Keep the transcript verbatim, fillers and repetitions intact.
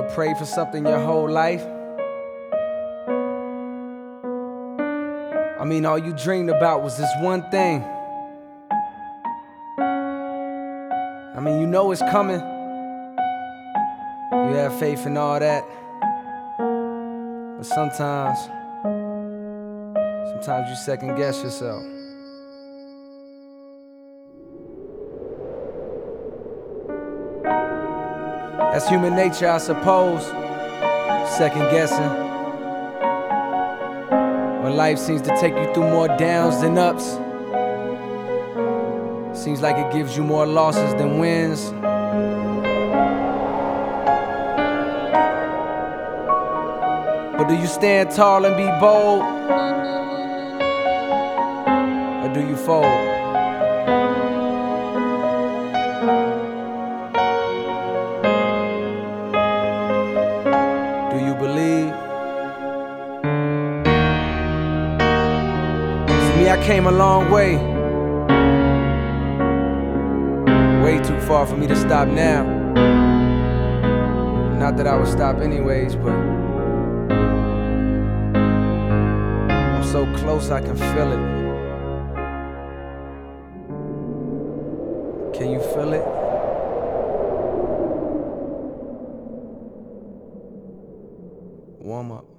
prayed for something your whole life? I mean, all you dreamed about was this one thing. I mean, you know it's coming. You have faith in all that. But sometimes, sometimes you second guess yourself. That's human nature, I suppose. Second guessing. When life seems to take you through more downs than ups. Seems like it gives you more losses than wins. But do you stand tall and be bold? Or do you fold? Do you believe? For me, I came a long way. Way too far for me to stop now. Not that I would stop anyways, but I'm so close I can feel it. Can you feel it? Warm up.